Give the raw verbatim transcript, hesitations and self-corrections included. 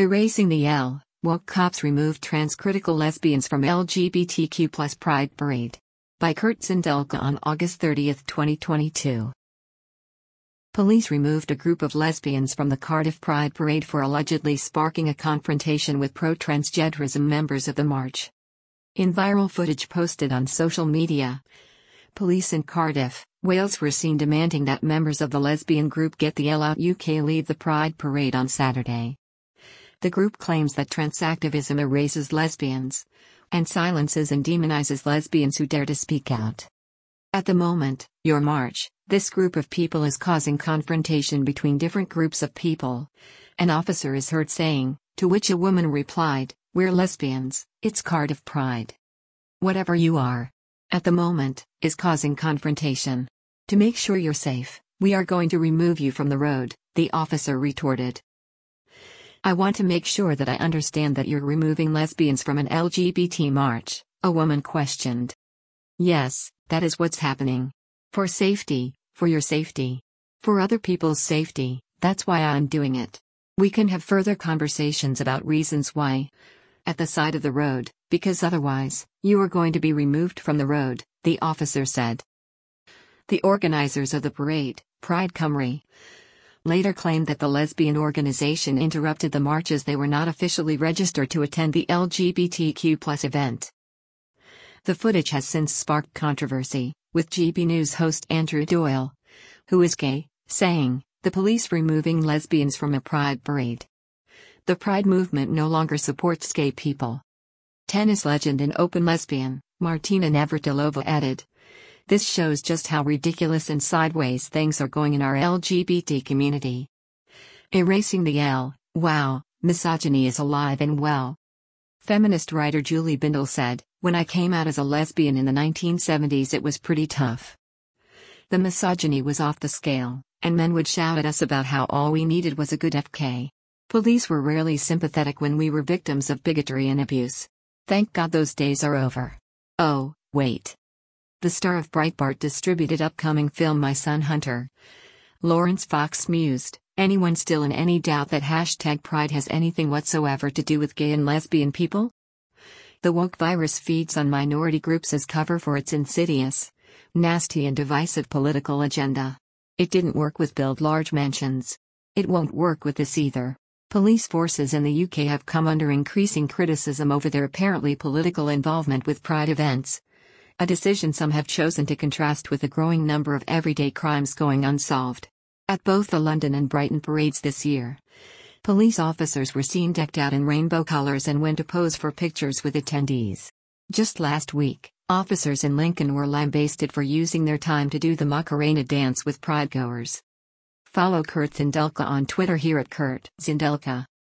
Erasing the L, woke cops removed trans-critical lesbians from L G B T Q plus Pride Parade. By Kurt Zindelka on August thirtieth, twenty twenty-two. Police removed a group of lesbians from the Cardiff Pride Parade for allegedly sparking a confrontation with pro-transgenderism members of the march. In viral footage posted on social media, police in Cardiff, Wales were seen demanding that members of the lesbian group Get the L Out U K leave the Pride Parade on Saturday. The group claims that trans activism erases lesbians and silences and demonizes lesbians who dare to speak out. At the moment, your march, this group of people is causing confrontation between different groups of people. An officer is heard saying, to which a woman replied, "We're lesbians, it's Cardiff Pride. Whatever you are, at the moment, is causing confrontation. To make sure you're safe, we are going to remove you from the road," the officer retorted. "I want to make sure that I understand that you're removing lesbians from an L G B T march," a woman questioned. "Yes, that is what's happening. For safety, for your safety. For other people's safety, that's why I'm doing it. We can have further conversations about reasons why. At the side of the road, because otherwise, you are going to be removed from the road," the officer said. The organizers of the parade, Pride Cymru, later claimed that the lesbian organization interrupted the march as they were not officially registered to attend the L G B T Q plus event. The footage has since sparked controversy, with G B News host Andrew Doyle, who is gay, saying, "The police removing lesbians from a pride parade. The pride movement no longer supports gay people." Tennis legend and open lesbian, Martina Navratilova added, "This shows just how ridiculous and sideways things are going in our L G B T community. Erasing the L, wow, misogyny is alive and well." Feminist writer Julie Bindel said, "When I came out as a lesbian in the nineteen seventies it was pretty tough. The misogyny was off the scale, and men would shout at us about how all we needed was a good F K. Police were rarely sympathetic when we were victims of bigotry and abuse. Thank God those days are over." Oh, wait. The star of Breitbart distributed upcoming film My Son Hunter. Lawrence Fox mused, "Anyone still in any doubt that hashtag Pride has anything whatsoever to do with gay and lesbian people? The woke virus feeds on minority groups as cover for its insidious, nasty and divisive political agenda. It didn't work with build large mansions. It won't work with this either." Police forces in the U K have come under increasing criticism over their apparently political involvement with Pride events. A decision some have chosen to contrast with the growing number of everyday crimes going unsolved. At both the London and Brighton parades this year, police officers were seen decked out in rainbow colors and went to pose for pictures with attendees. Just last week, officers in Lincoln were lambasted for using their time to do the Macarena dance with pridegoers. Follow Kurt Zindelka on Twitter here at Kurt Zindelka.